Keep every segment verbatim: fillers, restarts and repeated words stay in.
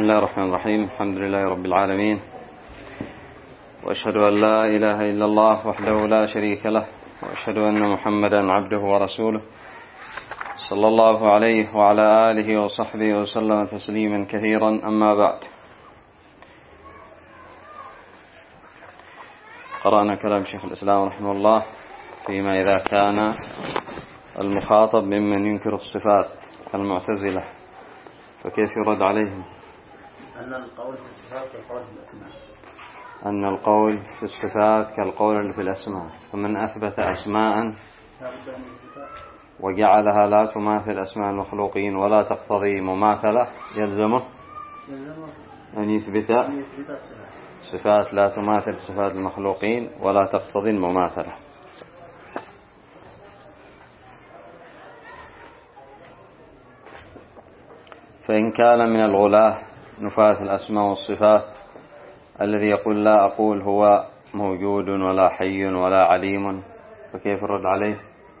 بسم الله الرحمن الرحيم. الحمد لله رب العالمين، وأشهد أن لا إله إلا الله وحده لا شريك له، وأشهد أن محمدا عبده ورسوله صلى الله عليه وعلى آله وصحبه وسلم تسليما كثيرا. أما بعد، قرأنا كلام شيخ الإسلام رحمه الله فيما إذا كان المخاطب ممن ينكر الصفات المعتزلة، فكيف يرد عليهم؟ أن القول في الصفات كالقول في الأسماء أن القول في الصفات كالقول في الأسماء، فمن أثبت أسماء وجعلها لا تماثل أسماء المخلوقين ولا تقتضي مماثلة يلزمه أن يثبت صفات لا تماثل صفات المخلوقين ولا تقتضي المماثلة. فإن كان من الغلاة نفاة الأسماء والصفات الذي يقول لا أقول هو موجود ولا حي ولا عليم، فكيف الرد عليه؟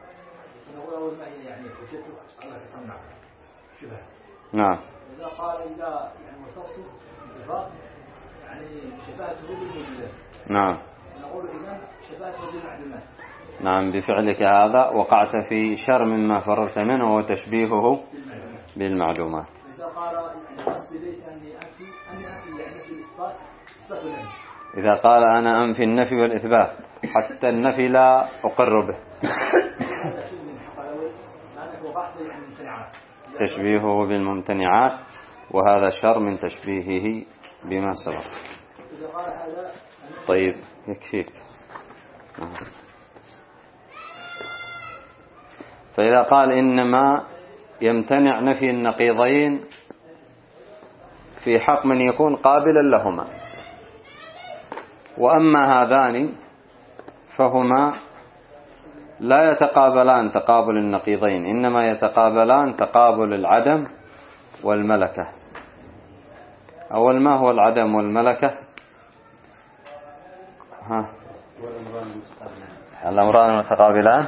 نعم. إذا قال إذا يعني وصفته بصفات يعني شبهته بالموجودات، نعم، نقول إذا شبهته بالمعلومات. نعم، بفعلك هذا وقعت في شر مما فررت منه وهو تشبيهه بالمعلومات. إذا قال يعني قصدي ليس أني أنفي أني أنفي يعني في الإثبات إثبات النفي. إذا قال أنا أنفي النفي والإثبات حتى النفي لا أقر به، تشبيهه بالممتنعات، وهذا شر من تشبيهه بما سبق. طيب يكفيك. فإذا قال إنما يمتنع نفي النقيضين في حق من يكون قابلا لهما، وأما هذان فهما لا يتقابلان تقابل النقيضين، إنما يتقابلان تقابل العدم والملكة. أول ما هو العدم والملكة؟ ها، الأمران متقابلان،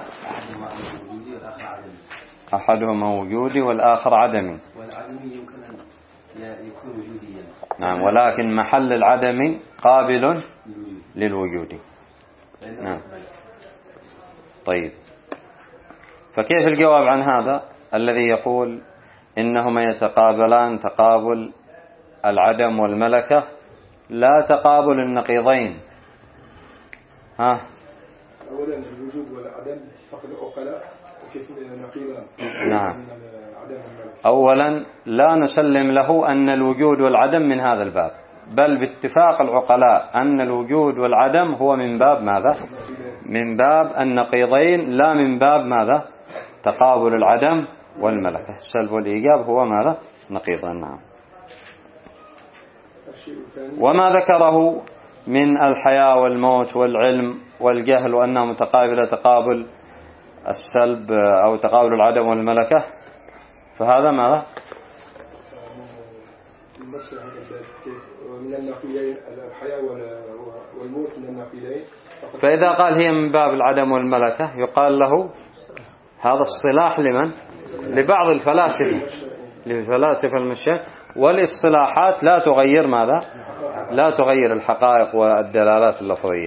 أحدهما وجودي والآخر عدمي. والعدمي يمكن أن يكون وجوديا، نعم، ولكن محل العدم قابل للوجود. نعم. طيب، فكيف الجواب عن هذا الذي يقول إنهما يتقابلان تقابل العدم والملكة لا تقابل النقيضين؟ ها، أولا الوجود والعدم فقد العقلاء وكيف النقيضان. نعم. أولا لا نسلم له أن الوجود والعدم من هذا الباب، بل باتفاق العقلاء أن الوجود والعدم هو من باب ماذا؟ من باب النقيضين، لا من باب ماذا؟ تقابل العدم والملكة. السلب والإيجاب هو ماذا؟ نقيضا. نعم. وما ذكره من الحياة والموت والعلم والجهل وأنها متقابلة تقابل السلب أو تقابل العدم والملكة، فهذا ماذا؟ من النقيضين الحياة والموت من النقيضين. فإذا قال هي من باب العدم والملكة يقال له هذا الصلاح لمن؟ لبعض الفلاسفة، للفلاسفة المشاة، والاصطلاحات لا تغير ماذا؟ لا تغير الحقائق والدلالات اللفظية.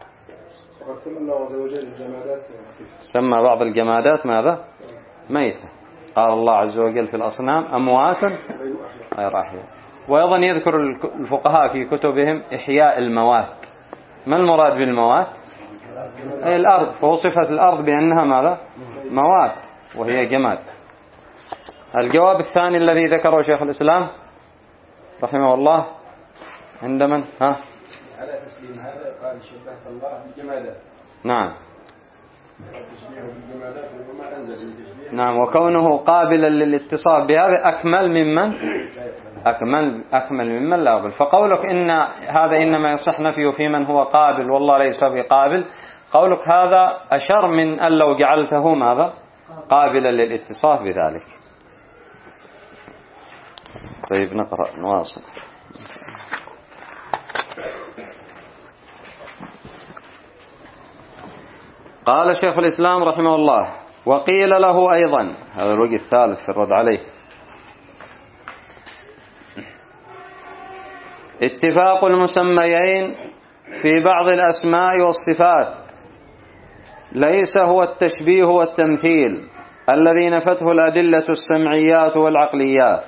سمى بعض الجمادات ماذا؟ ميتة. قال الله عز وجل في الأصنام أموات غير أحياء. وأيضا يذكر الفقهاء في كتبهم إحياء الموات. ما المراد بالموات؟ أي الأرض، فوصفت الأرض بأنها ماذا؟ موات وهي جماد. الجواب الثاني الذي ذكره شيخ الإسلام رحمه الله عند من؟ ها؟ على تسليم هذا قال شبهت الله بالجمادات. نعم. نعم، وكونه قابلا للاتصاف بهذا أكمل ممن أكمل أكمل ممن لا يقبل. فقولك إن هذا إنما يصح نفيه في من هو قابل والله ليس بقابل، قولك هذا أشر من أن لو جعلته ماذا؟ قابلا للاتصاف بذلك. طيب نقرأ نواصل. قال شيخ الإسلام رحمه الله: وقيل له أيضا، هذا الوجه الثالث في الرد عليه، اتفاق المسميين في بعض الأسماء والصفات ليس هو التشبيه والتمثيل الذي نفته الأدلة السمعيات والعقليات،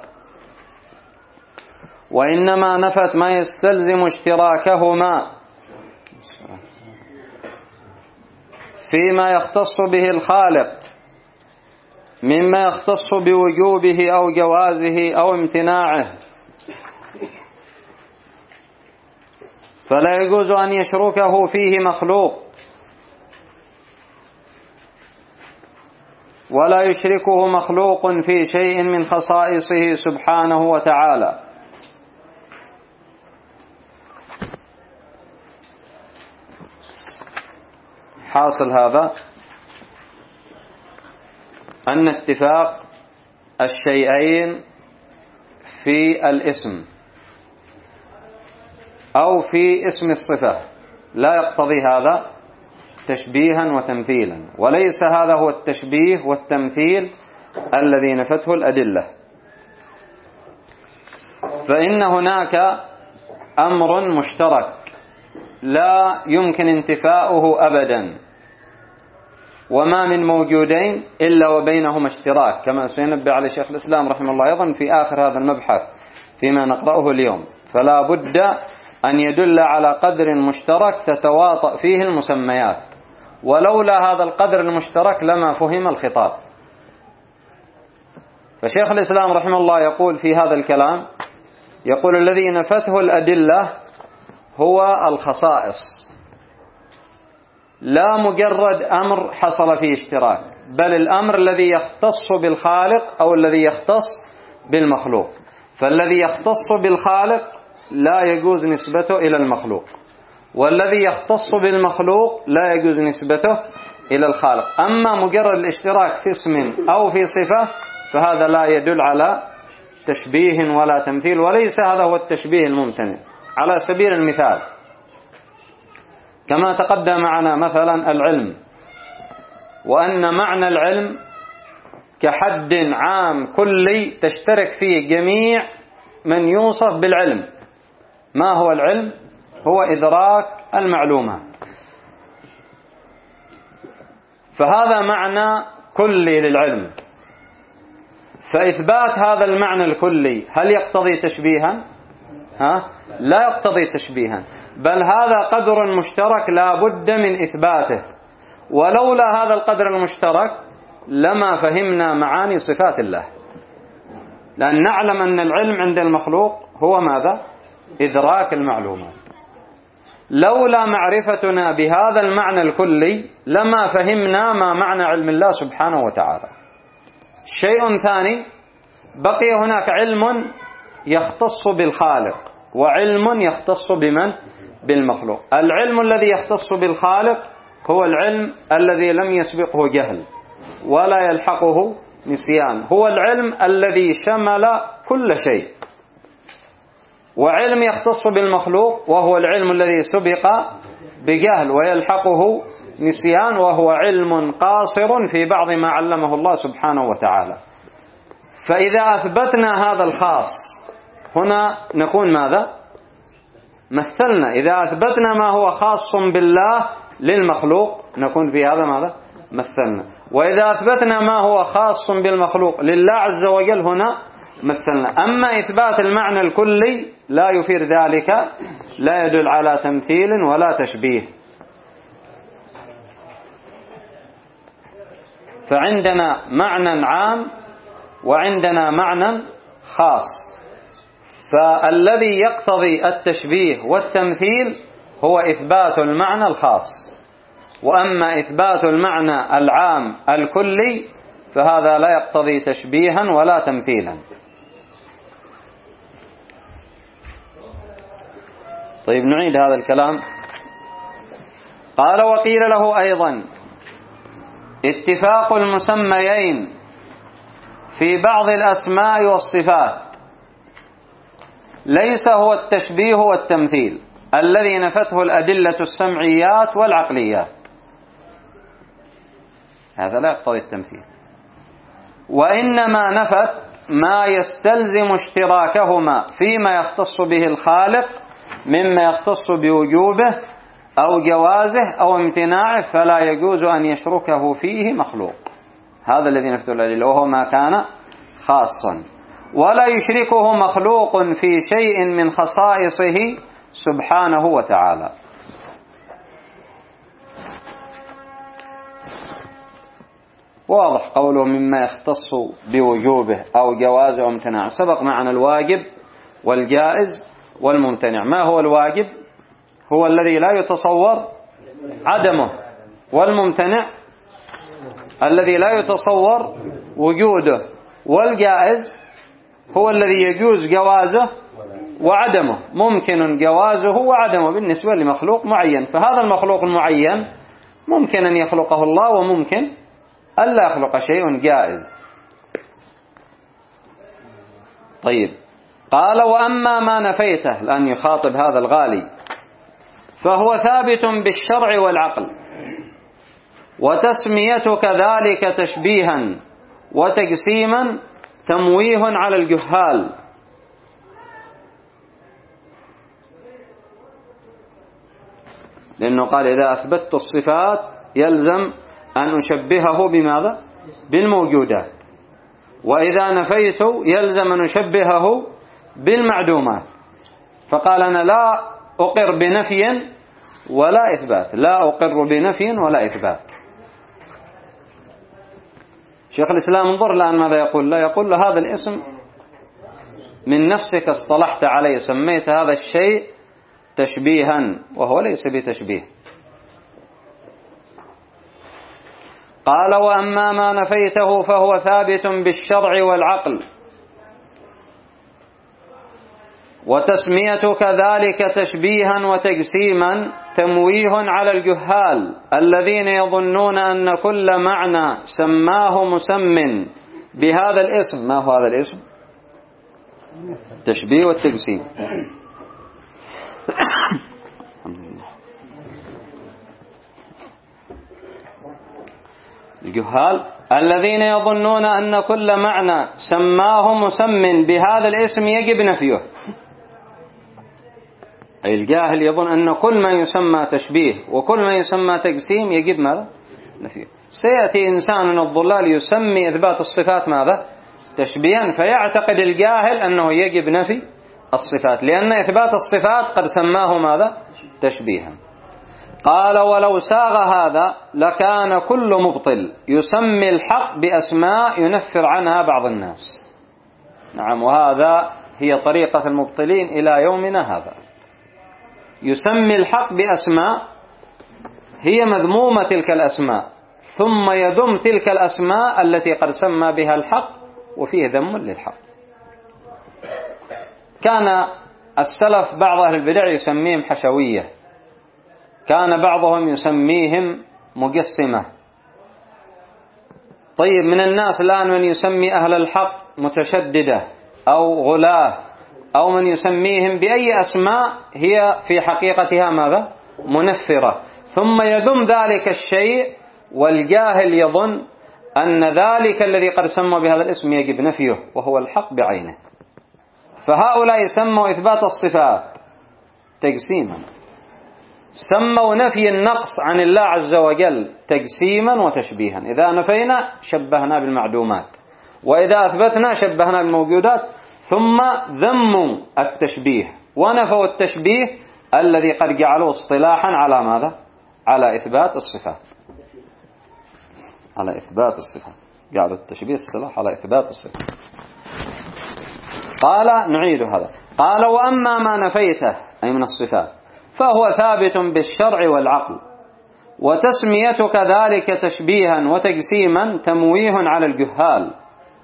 وإنما نفت ما يستلزم اشتراكهما فيما يختص به الخالق مما يختص بوجوبه أو جوازه أو امتناعه، فلا يجوز أن يشركه فيه مخلوق ولا يشركه مخلوق في شيء من خصائصه سبحانه وتعالى. حاصل هذا أن اتفاق الشيئين في الاسم أو في اسم الصفة لا يقتضي هذا تشبيها وتمثيلا، وليس هذا هو التشبيه والتمثيل الذي نفته الأدلة، فإن هناك أمر مشترك لا يمكن انتفاؤه أبدا، وما من موجودين إلا وبينهما اشتراك، كما سينبه عليه شيخ الإسلام رحمه الله أيضا في آخر هذا المبحث فيما نقرأه اليوم. فلا بد أن يدل على قدر مشترك تتواطأ فيه المسميات، ولولا هذا القدر المشترك لما فهم الخطاب. فشيخ الإسلام رحمه الله يقول في هذا الكلام، يقول الذي نفته الأدلة هو الخصائص، لا مجرد أمر حصل فيه اشتراك، بل الأمر الذي يختص بالخالق أو الذي يختص بالمخلوق. فالذي يختص بالخالق لا يجوز نسبته إلى المخلوق، والذي يختص بالمخلوق لا يجوز نسبته إلى الخالق. أما مجرد الاشتراك في اسم أو في صفة فهذا لا يدل على تشبيه ولا تمثيل، وليس هذا هو التشبيه الممتنع. على سبيل المثال كما تقدم معنا مثلا العلم، وأن معنى العلم كحد عام كلي تشترك فيه جميع من يوصف بالعلم. ما هو العلم؟ هو إدراك المعلومات، فهذا معنى كلي للعلم. فإثبات هذا المعنى الكلي هل يقتضي تشبيها؟ ها؟ لا يقتضي تشبيها، بل هذا قدر مشترك لا بد من إثباته، ولولا هذا القدر المشترك لما فهمنا معاني صفات الله، لأن نعلم أن العلم عند المخلوق هو ماذا؟ إدراك المعلومات. لولا معرفتنا بهذا المعنى الكلي لما فهمنا ما معنى علم الله سبحانه وتعالى. شيء ثاني، بقي هناك علم يختص بالخالق وعلم يختص بمن؟ بالمخلوق. العلم الذي يختص بالخالق هو العلم الذي لم يسبقه جهل ولا يلحقه نسيان، هو العلم الذي شمل كل شيء. وعلم يختص بالمخلوق وهو العلم الذي سبق بجهل ويلحقه نسيان، وهو علم قاصر في بعض ما علمه الله سبحانه وتعالى. فإذا أثبتنا هذا الخاص هنا نكون ماذا؟ مثلنا. إذا أثبتنا ما هو خاص بالله للمخلوق نكون في هذا ماذا؟ مثلنا. وإذا أثبتنا ما هو خاص بالمخلوق لله عز وجل هنا مثلنا. أما إثبات المعنى الكلي لا يفيد ذلك، لا يدل على تمثيل ولا تشبيه. فعندنا معنى عام وعندنا معنى خاص، فالذي يقتضي التشبيه والتمثيل هو إثبات المعنى الخاص، وأما إثبات المعنى العام الكلي فهذا لا يقتضي تشبيها ولا تمثيلا. طيب نعيد هذا الكلام. قال وقيل له أيضا اتفاق المسميين في بعض الأسماء والصفات ليس هو التشبيه والتمثيل الذي نفته الأدلة السمعيات والعقليات، هذا لا يقتضي التمثيل، وإنما نفت ما يستلزم اشتراكهما فيما يختص به الخالق مما يختص بوجوبه أو جوازه أو امتناعه فلا يجوز أن يشركه فيه مخلوق. هذا الذي نفذ الأدلة، وهو ما كان خاصا. ولا يشركه مخلوق في شيء من خصائصه سبحانه وتعالى. واضح قوله مما يختص بوجوبه أو جوازه أو امتناعه. سبق معنا الواجب والجائز والممتنع. ما هو الواجب؟ هو الذي لا يتصور عدمه، والممتنع الذي لا يتصور وجوده، والجائز هو الذي يجوز جوازه وعدمه، ممكن جوازه وعدمه بالنسبة لمخلوق معين. فهذا المخلوق المعين ممكن أن يخلقه الله وممكن ألا يخلق شيء جائز. طيب، قال وأما ما نفيته، لأن يخاطب هذا الغالي، فهو ثابت بالشرع والعقل، وتسميتك ذلك تشبيها وتجسيما تمويه على الجهال. لأنه قال إذا أثبتت الصفات يلزم أن أشبهه بماذا؟ بالموجودات، وإذا نفيت يلزم أن أشبهه بالمعدومات. فقال أنا لا أقر بنفي ولا إثبات، لا أقر بنفي ولا إثبات. شيخ الإسلام انظر الآن ماذا يقول. لا يقول له هذا الاسم من نفسك اصطلحت عليه، سميت هذا الشيء تشبيها وهو ليس بتشبيه. قال وأما ما نفيته فهو ثابت بالشرع والعقل، وتسميتك ذلك تشبيها وتجسيما تمويه على الجهال الذين يظنون أن كل معنى سماه مسم بهذا الاسم. ما هو هذا الاسم؟ تشبيه والتجسيم. الجهال الذين يظنون أن كل معنى سماه مسم بهذا الاسم يجب نفيه. أي الجاهل يظن أن كل ما يسمى تشبيه وكل ما يسمى تجسيم يجب ماذا؟ نفيه. سيأتي إنسان من الضلال يسمي إثبات الصفات ماذا؟ تشبيها، فيعتقد الجاهل أنه يجب نفي الصفات، لأن إثبات الصفات قد سماه ماذا؟ تشبيها. قال ولو ساغ هذا لكان كل مبطل يسمي الحق بأسماء ينفر عنها بعض الناس. نعم، وهذا هي طريقة المبطلين إلى يومنا هذا. يسمي الحق بأسماء هي مذمومة تلك الأسماء، ثم يذم تلك الأسماء التي قد سمى بها الحق وفيه ذم للحق. كان السلف بعض أهل البدع يسميهم حشوية، كان بعضهم يسميهم مجسمة. طيب، من الناس الآن من يسمي أهل الحق متشددة أو غلاة، أو من يسميهم بأي أسماء هي في حقيقتها ماذا؟ منفرة، ثم يذم ذلك الشيء والجاهل يظن أن ذلك الذي قد سمى بهذا الاسم يجب نفيه وهو الحق بعينه. فهؤلاء سموا إثبات الصفات تجسيما، سموا نفي النقص عن الله عز وجل تجسيما وتشبيها. إذا نفينا شبهنا بالمعدومات، وإذا أثبتنا شبهنا بالموجودات، ثم ذموا التشبيه ونفوا التشبيه الذي قد جعلوه اصطلاحا على ماذا؟ على إثبات الصفات، على إثبات الصفات، جعلوا التشبيه اصطلاح على إثبات الصفات. قال نعيد هذا. قال وأما ما نفيته أي من الصفات فهو ثابت بالشرع والعقل، وتسميتك ذلك تشبيها وتجسيما تمويه على الجهال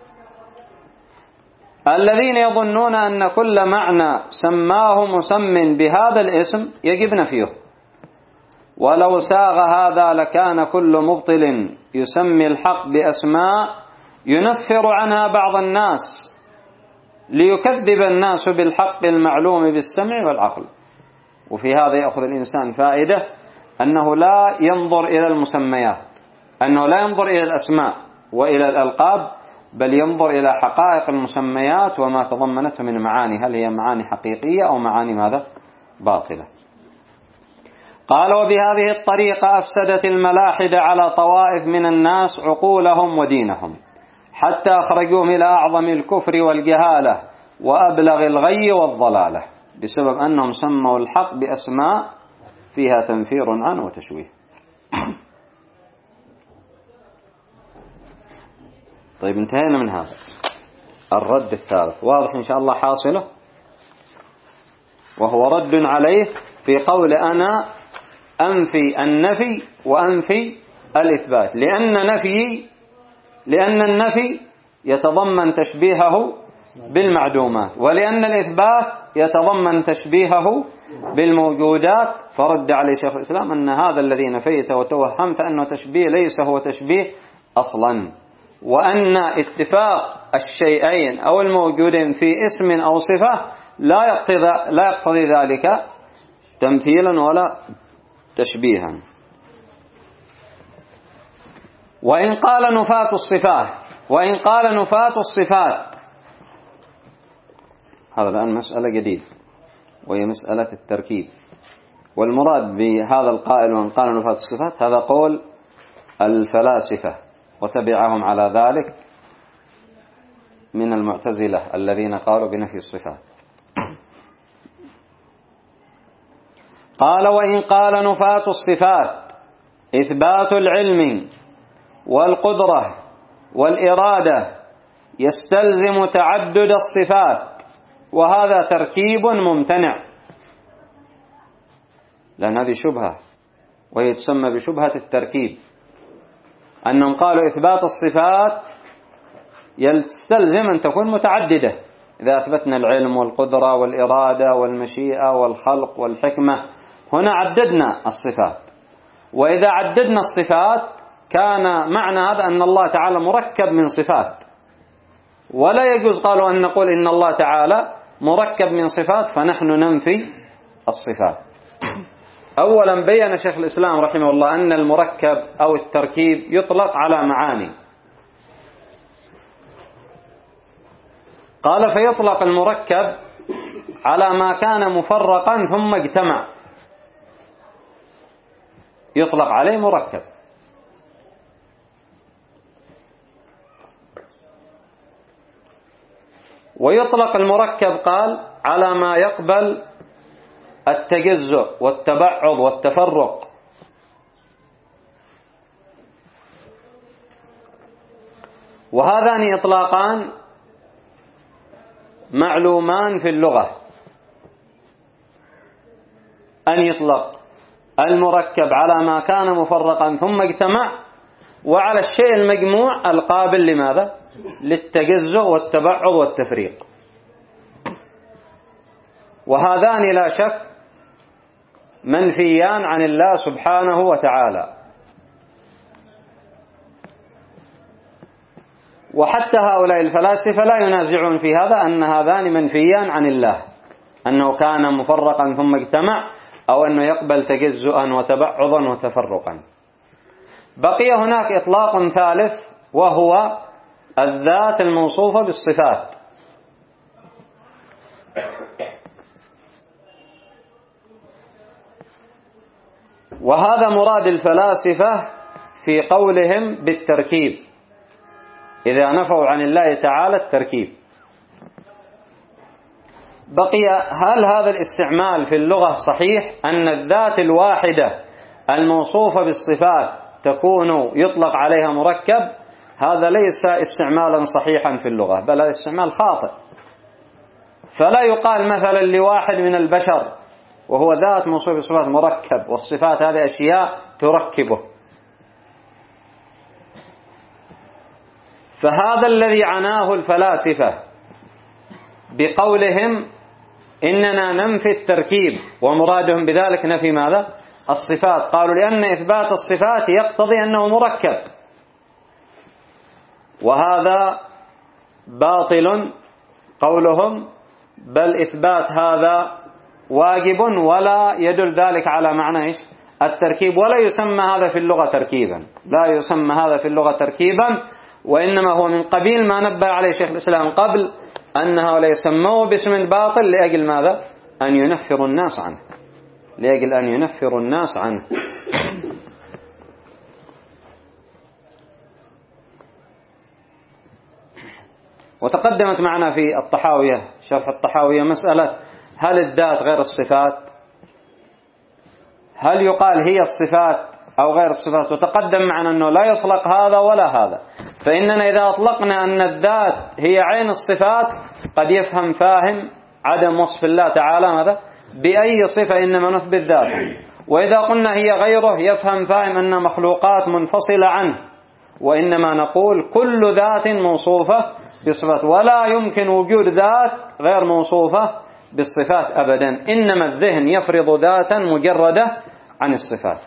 الذين يظنون أن كل معنى سماه مسم بهذا الاسم يجب نفيه. ولو ساغ هذا لكان كل مبطل يسمي الحق بأسماء ينفر عنها بعض الناس ليكذب الناس بالحق المعلوم بالسمع والعقل. وفي هذا يأخذ الإنسان فائدة أنه لا ينظر إلى المسميات، أنه لا ينظر إلى الأسماء وإلى الألقاب، بل ينظر إلى حقائق المسميات وما تضمنته من معاني، هل هي معاني حقيقية أو معاني ماذا؟ باطلة. قال وبهذه الطريقة أفسدت الملاحدة على طوائف من الناس عقولهم ودينهم حتى أخرجوهم إلى أعظم الكفر والجهالة وأبلغ الغي والضلالة بسبب أنهم سموا الحق بأسماء فيها تنفير عنه وتشويه. طيب انتهينا من هذا. الرد الثالث واضح إن شاء الله حاصله، وهو رد عليه في قول أنا أنفي النفي وأنفي الإثبات، لأن نفي لأن النفي يتضمن تشبيهه بالمعدومات، ولأن الإثبات يتضمن تشبيهه بالموجودات. فرد عليه شيخ الإسلام أن هذا الذي نفيته وتوهمت أنه تشبيه ليس هو تشبيه أصلا، وأن اتفاق الشيئين أو الموجودين في اسم أو صفة لا يقتضي لا يقتضي ذلك تمثيلا ولا تشبيها. وإن قال نفاة الصفات وإن قال نفاة الصفات هذا الآن مسألة جديدة وهي مسألة التركيب، والمراد بهذا القائل وإن قال نفاة الصفات هذا قول الفلاسفة وتبعهم على ذلك من المعتزلة الذين قالوا بنفي الصفات. قال وإن قال نفاة الصفات إثبات العلم والقدرة والإرادة يستلزم تعدد الصفات، وهذا تركيب ممتنع، لأن هذه شبهة وهي تسمى بشبهة التركيب، أنهم قالوا إثبات الصفات يستلزم أن تكون متعددة. إذا أثبتنا العلم والقدرة والإرادة والمشيئة والخلق والحكمة هنا عددنا الصفات، وإذا عددنا الصفات كان معنى هذا أن الله تعالى مركب من صفات، ولا يجوز قالوا أن نقول إن الله تعالى مركب من صفات فنحن ننفي الصفات. أولا بيّن شيخ الإسلام رحمه الله أن المركب أو التركيب يطلق على معاني. قال فيطلق المركب على ما كان مفرقا ثم اجتمع، يطلق عليه مركب. ويطلق المركب قال على ما يقبل التجزؤ والتبعض والتفرق. وهذان إطلاقان معلومان في اللغة، أن يطلق المركب على ما كان مفرقا ثم اجتمع، وعلى الشيء المجموع القابل لماذا؟ للتجزؤ والتبعض والتفريق. وهذان لا شك منفيان عن الله سبحانه وتعالى. وحتى هؤلاء الفلاسفة لا ينازعون في هذا أن هذان منفيان عن الله، أنه كان مفرقا ثم اجتمع، أو أنه يقبل تجزؤا وتبعضا وتفرقا. بقي هناك إطلاق ثالث وهو الذات الموصوفة بالصفات. وهذا مراد الفلاسفة في قولهم بالتركيب، إذا نفوا عن الله تعالى التركيب. بقي هل هذا الاستعمال في اللغة صحيح أن الذات الواحدة الموصوفة بالصفات تكون يطلق عليها مركب؟ هذا ليس استعمالا صحيحا في اللغة، بل هذا استعمال خاطئ. فلا يقال مثلا لواحد من البشر وهو ذات موصوف بالصفات مركب، والصفات هذه أشياء تركبه. فهذا الذي عناه الفلاسفة بقولهم إننا ننفي التركيب، ومرادهم بذلك نفي ماذا؟ الصفات. قالوا لأن إثبات الصفات يقتضي أنه مركب، وهذا باطل قولهم، بل إثبات هذا واجب ولا يدل ذلك على معنى إيش؟ التركيب، ولا يسمى هذا في اللغة تركيبا، لا يسمى هذا في اللغة تركيبا، وإنما هو من قبيل ما نبه عليه شيخ الإسلام قبل أن هؤلاء يسموه باسم باطل لأجل ماذا؟ أن ينفر الناس عنه، لأجل أن ينفر الناس عنه. وتقدمت معنا في الطحاوية شرح الطحاوية مسألة هل الذات غير الصفات، هل يقال هي الصفات أو غير الصفات، وتقدم معنا أنه لا يطلق هذا ولا هذا. فإننا إذا أطلقنا أن الذات هي عين الصفات قد يفهم فاهم عدم وصف الله تعالى ماذا بأي صفة إنما نثبت ذاته، وإذا قلنا هي غيره يفهم فاهم أن مخلوقات منفصلة عنه، وإنما نقول كل ذات موصوفة بصفات، ولا يمكن وجود ذات غير موصوفة بالصفات أبدا، إنما الذهن يفرض ذاتا مجردة عن الصفات.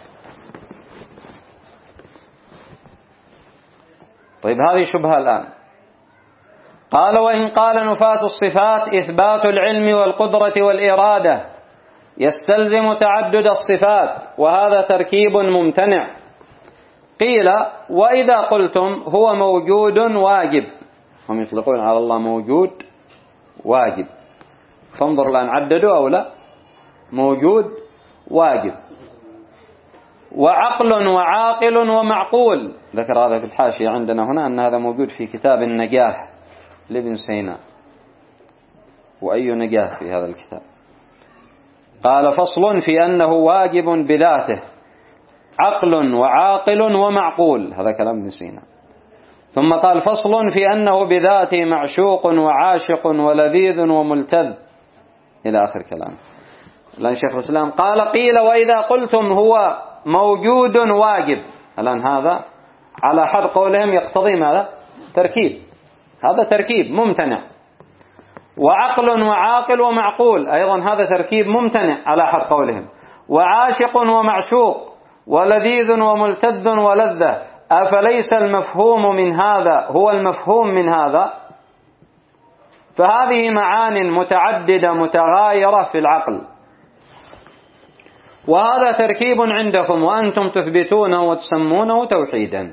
طيب هذه شبهة الآن. قال وإن قال نفاة الصفات إثبات العلم والقدرة والإرادة يستلزم تعدد الصفات، وهذا تركيب ممتنع. قيل وإذا قلتم هو موجود واجب، هم يطلقون على الله موجود واجب، فانظر الآن عددوا أو لا، موجود واجب وعقل وعاقل ومعقول. ذكر هذا في الحاشية عندنا هنا أن هذا موجود في كتاب النجاح لابن سينا. وأي نجاح في هذا الكتاب؟ قال فصل في أنه واجب بذاته عقل وعاقل ومعقول، هذا كلام ابن سينا. ثم قال فصل في أنه بذاته معشوق وعاشق ولذيذ وملتذ، إلى آخر كلام. الآن شيخ الإسلام قال قيل وإذا قلتم هو موجود واجب، الآن هذا على حد قولهم يقتضي ماذا؟ تركيب، هذا تركيب ممتنع. وعقل وعاقل ومعقول أيضا هذا تركيب ممتنع على حد قولهم. وعاشق ومعشوق ولذيذ وملتذ ولذة، أفليس المفهوم من هذا هو المفهوم من هذا؟ فهذه معان متعددة متغايرة في العقل، وهذا تركيب عندكم وأنتم تثبتونه وتسمونه توحيدا.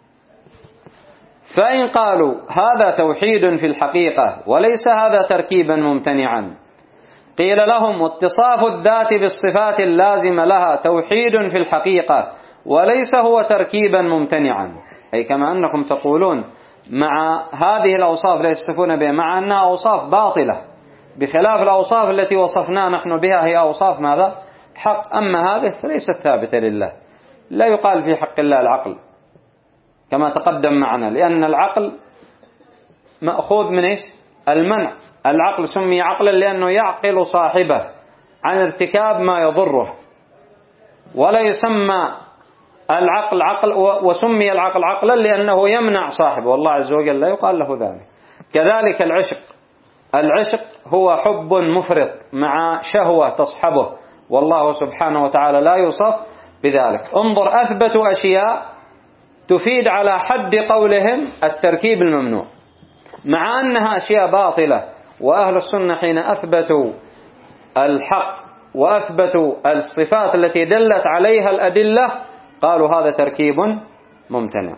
فإن قالوا هذا توحيد في الحقيقة وليس هذا تركيبا ممتنعا، قيل لهم واتصاف الذات بالصفات اللازمة لها توحيد في الحقيقة وليس هو تركيبا ممتنعا، أي كما أنكم تقولون مع هذه الأوصاف لا يصفون بها مع أنها أوصاف باطلة، بخلاف الأوصاف التي وصفنا نحن بها هي أوصاف ماذا؟ حق. أما هذه فليست ثابتة لله، لا يقال في حق الله العقل كما تقدم معنا، لأن العقل مأخوذ من إيش؟ المنع. العقل سمي عقلا لأنه يعقل صاحبه عن ارتكاب ما يضره، ولا يسمى العقل عقل، وسمي العقل عقلا لأنه يمنع صاحبه، والله عز وجل لا يقال له ذلك. كذلك العشق، العشق هو حب مفرط مع شهوة تصحبه، والله سبحانه وتعالى لا يوصف بذلك. انظر أثبتوا أشياء تفيد على حد قولهم التركيب الممنوع، مع أنها أشياء باطلة. وأهل السنة حين أثبتوا الحق وأثبتوا الصفات التي دلت عليها الأدلة قالوا هذا تركيب ممتنع.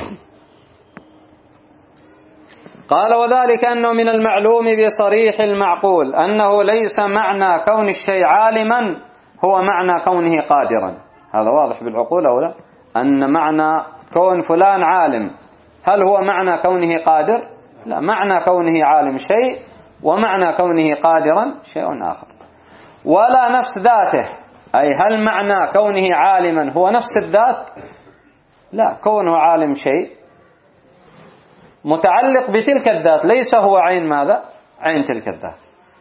قال وذلك أنه من المعلوم بصريح المعقول أنه ليس معنى كون الشيء عالما هو معنى كونه قادرا. هذا واضح بالعقول أو لا؟ أن معنى كون فلان عالم هل هو معنى كونه قادر؟ لا، معنى كونه عالم شيء ومعنى كونه قادرا شيء آخر. ولا نفس ذاته، أي هل معنى كونه عالما هو نفس الذات؟ لا، كونه عالم شيء متعلق بتلك الذات، ليس هو عين ماذا؟ عين تلك الذات.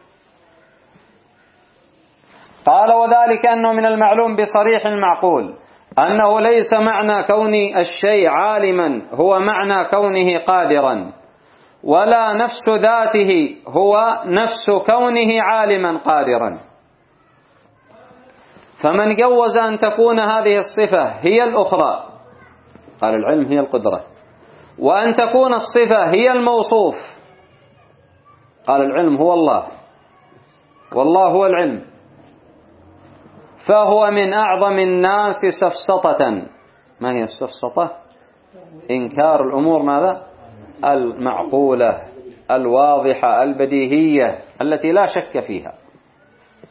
قال وذلك أنه من المعلوم بصريح المعقول أنه ليس معنى كون الشيء عالما هو معنى كونه قادرا، ولا نفس ذاته هو نفس كونه عالما قادرا. فمن جوز أن تكون هذه الصفة هي الأخرى، قال العلم هي القدرة، وأن تكون الصفة هي الموصوف، قال العلم هو الله والله هو العلم، فهو من أعظم الناس سفسطة. ما هي السفسطة؟ إنكار الأمور ماذا؟ المعقولة الواضحة البديهية التي لا شك فيها.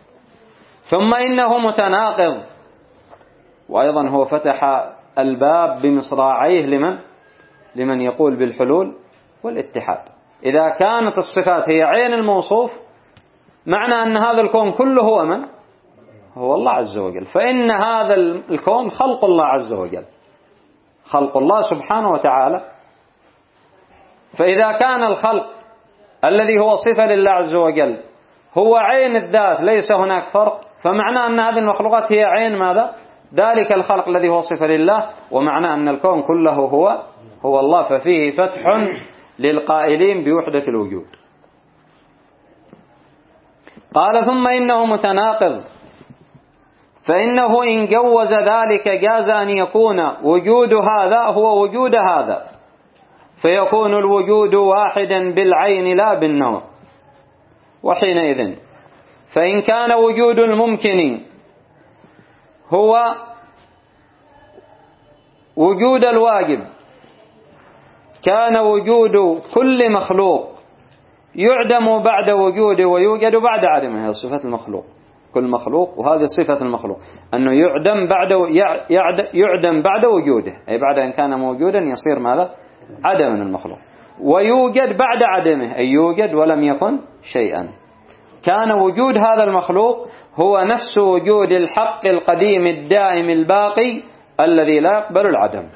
ثم إنه متناقض، وأيضا هو فتح الباب بمصراعيه لمن لمن يقول بالحلول والاتحاد. إذا كانت الصفات هي عين الموصوف، معنى أن هذا الكون كله هو من؟ هو الله عز وجل، فإن هذا الكون خلق الله عز وجل، خلق الله سبحانه وتعالى. فإذا كان الخلق الذي هو صفة لله عز وجل هو عين الذات، ليس هناك فرق، فمعنى أن هذه المخلوقات هي عين ماذا؟ ذلك الخلق الذي هو صفة لله، ومعنى أن الكون كله هو هو الله، ففيه فتح للقائلين بوحدة الوجود. قال ثم إنه متناقض، فإنه إن جوز ذلك جاز أن يكون وجود هذا هو وجود هذا، فيكون الوجود واحدا بالعين لا بالنوع. وحينئذ فإن كان وجود الممكن هو وجود الواجب، كان وجود كل مخلوق يعدم بعد وجوده ويوجد بعد عدمه. هذه صفة المخلوق، كل مخلوق، وهذه صفة المخلوق أنه يعدم بعد يعدم بعد وجوده، أي بعد أن كان موجودا يصير ماذا؟ عدم من المخلوق. ويوجد بعد عدمه، أي يوجد ولم يكن شيئا. كان وجود هذا المخلوق هو نفس وجود الحق القديم الدائم الباقي الذي لا يقبل العدم.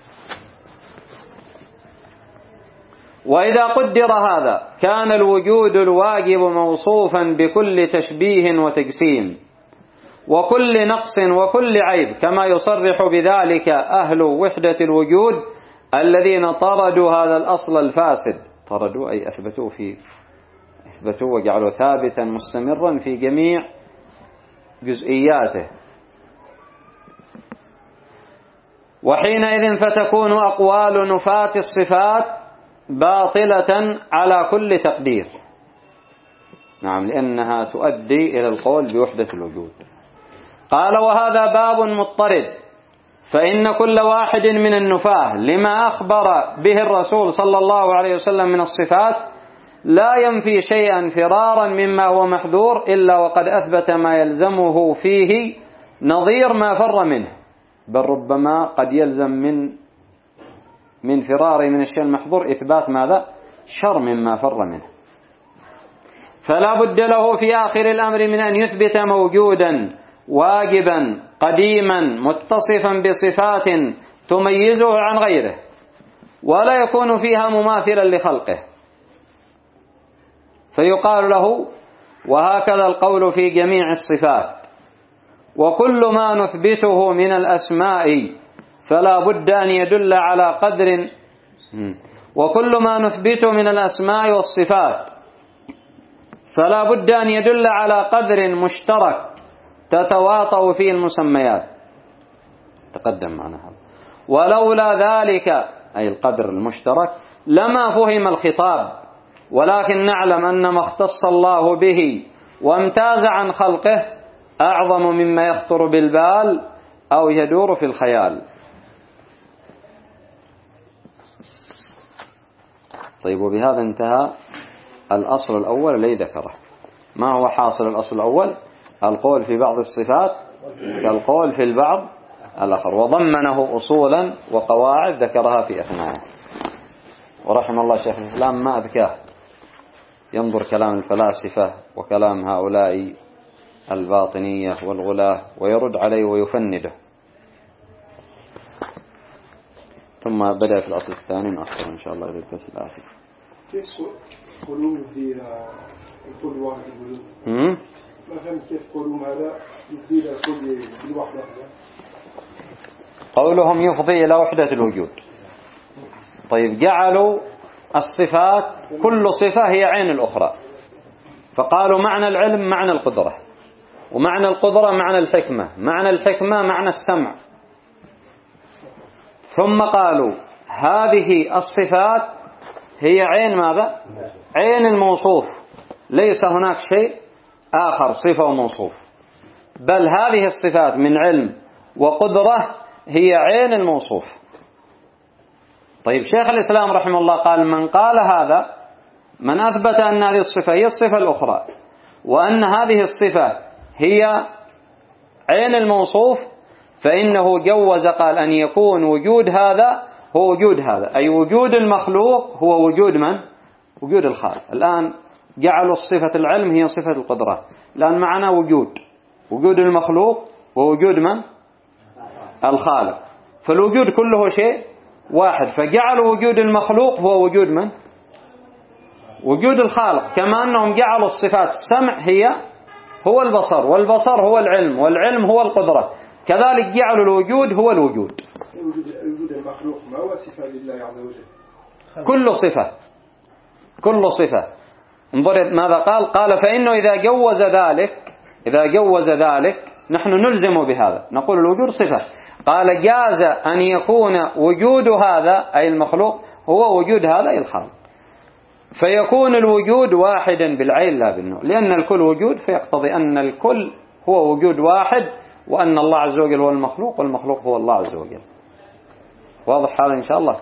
وإذا قدر هذا كان الوجود الواجب موصوفا بكل تشبيه وتجسيم وكل نقص وكل عيب، كما يصرح بذلك أهل وحدة الوجود الذين طردوا هذا الأصل الفاسد. طردوا أي أثبتوا فيه، أثبتوا وجعلوا ثابتا مستمرا في جميع جزئياته. وحينئذ فتكون أقوال نفاة الصفات باطلة على كل تقدير. نعم، لأنها تؤدي إلى القول بوحدة الوجود. قال وهذا باب مضطرد، فإن كل واحد من النفاة لما أخبر به الرسول صلى الله عليه وسلم من الصفات لا ينفي شيئا فرارا مما هو محذور إلا وقد أثبت ما يلزمه فيه نظير ما فر منه، بل ربما قد يلزم من من فراره من الشيء المحظور إثبات ماذا؟ شر مما فر منه. فلا بد له في آخر الأمر من أن يثبت موجودا واجبا قديما متصفا بصفات تميزه عن غيره ولا يكون فيها مماثلا لخلقه، فيقال له وهكذا القول في جميع الصفات. وكل ما نثبته من الأسماء فلا بد أن يدل على قدر وكل ما نثبته من الأسماء والصفات فلا بد أن يدل على قدر مشترك تتواطأ فيه المسميات. تقدم معنا هذا. ولولا ذلك أي القدر المشترك لما فهم الخطاب، ولكن نعلم أن ما اختص الله به وامتاز عن خلقه أعظم مما يخطر بالبال أو يدور في الخيال. طيب، وبهذا انتهى الأصل الأول الذي ذكره. ما هو حاصل الأصل الأول؟ القول في بعض الصفات كالقول في البعض الآخر، وضمنه أصولا وقواعد ذكرها في أثناءه. ورحم الله شيخ الإسلام ما أذكاه، ينظر كلام الفلاسفة وكلام هؤلاء الباطنية والغلاة ويرد عليه ويفنده. ثم بدأ في الأصل الثاني نأخر إن شاء الله إلى الدرس الآخر. كيف قلوم يفضي كل واحد يقولون؟ ما فهمت كيف قلوم هذا يفضي كل واحد واحدة؟ قولهم يفضي إلى وحدة الوجود. طيب، جعلوا الصفات كل صفة هي عين الأخرى، فقالوا معنى العلم معنى القدرة، ومعنى القدرة معنى الحكمة، معنى الحكمة معنى السمع. ثم قالوا هذه الصفات هي عين ماذا؟ عين الموصوف، ليس هناك شيء آخر صفة وموصوف، بل هذه الصفات من علم وقدرة هي عين الموصوف. طيب، شيخ الإسلام رحمه الله قال من قال هذا، من أثبت أن هذه الصفة هي الصفة الأخرى، وأن هذه الصفة هي عين الموصوف فإنه جوز قال أن يكون وجود هذا هو وجود هذا، أي وجود المخلوق هو وجود من؟ وجود الخالق. الآن جعلوا صفة العلم هي صفة القدرة، الآن معنا وجود وجود المخلوق ووجود من؟ الخالق، فالوجود كله شيء واحد، فجعلوا وجود المخلوق هو وجود من؟ وجود الخالق. كما أنهم جعلوا الصفات السمع هي هو البصر، والبصر هو العلم، والعلم هو القدرة، كذلك جعلوا الوجود هو الوجود. وجود المخلوق ما هو صفة لله عز وجل؟ كل صفة كل صفة. انظر ماذا قال، قال فإنه إذا جوز ذلك إذا جوز ذلك نحن نلزم بهذا، نقول الوجود صفة. قال جاز أن يكون وجود هذا أي المخلوق هو وجود هذا أي الخالق، فيكون الوجود واحدا بالعين لا بالنوع، لأن الكل وجود، فيقتضي أن الكل هو وجود واحد، وأن الله عز وجل هو المخلوق والمخلوق هو الله عز وجل. واضح هذا إن شاء الله؟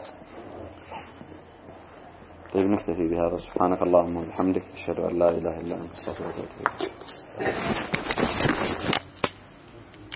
طيب نكتفي بهذا. سبحانك اللهم وبحمدك، أشهد أن لا إله إلا أنت، أستغفرك وأتوب إليك.